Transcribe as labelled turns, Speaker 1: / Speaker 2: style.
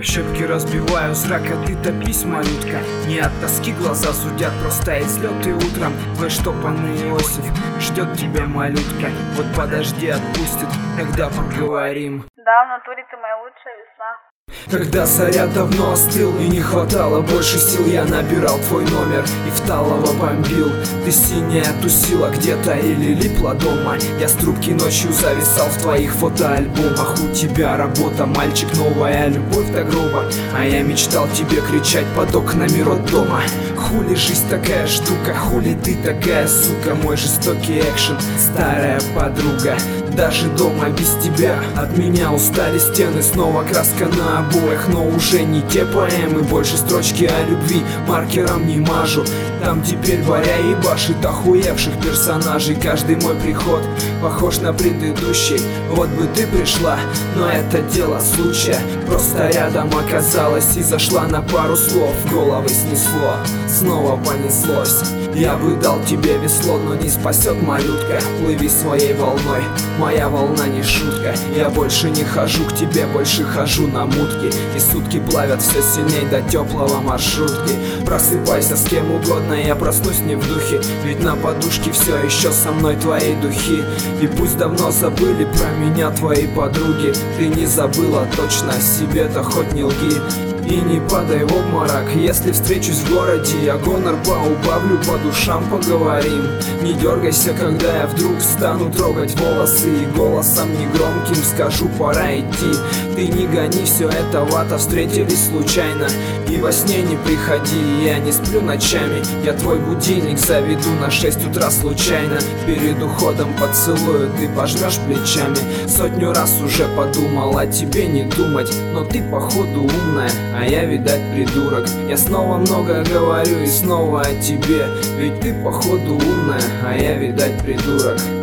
Speaker 1: в щепки разбиваю зрак, а ты топись, малютка. Не от тоски глаза судят, просто из слёты утром. Твой штопанный Иосиф ждет тебя, малютка. Вот подожди, отпустит, тогда поговорим.
Speaker 2: Да, в натуре ты моя лучшая весна.
Speaker 1: Когда заря давно остыл и не хватало больше сил, я набирал твой номер и в Талово бомбил. Ты синяя тусила где-то или липла дома. Я с трубки ночью зависал в твоих фотоальбомах. У тебя работа, мальчик, новая любовь до гроба. А я мечтал тебе кричать под окнами роддома. Хули жизнь такая штука, хули ты такая сука. Мой жестокий экшен, старая подруга. Даже дома без тебя от меня устали стены. Снова краска на обоях, но уже не те поэмы. Больше строчки о любви маркером не мажу. Там теперь Боря ебашит охуевших персонажей. Каждый мой приход похож на предыдущий. Вот бы ты пришла, но это дело случая. Просто рядом оказалась и зашла на пару слов. Головы снесло, снова понеслось. Я бы дал тебе весло, но не спасет, малютка. Плыви своей волной, моя волна не шутка. Я больше не хожу к тебе, больше хожу на мутки. И сутки плавят все сильней до теплого маршрутки. Просыпайся с кем угодно, я проснусь не в духе. Ведь на подушке все еще со мной твои духи. И пусть давно забыли про меня твои подруги, ты не забыла точно о себе-то, хоть не лги. И не падай в обморок, если встречусь в городе. Я гонор поубавлю, по душам поговорим. Не дергайся, когда я вдруг стану трогать волосы. И голосом негромким скажу, пора идти. Ты не гони, все это вата, встретились случайно. И во сне не приходи, я не сплю ночами. Я твой будильник заведу на 6 утра случайно. Перед уходом поцелую, ты пожмешь плечами. Сотню раз уже подумал о тебе не думать, но ты походу умная, а я, видать, придурок. Я снова много говорю и снова о тебе. Ведь ты походу умная, а я, видать, придурок.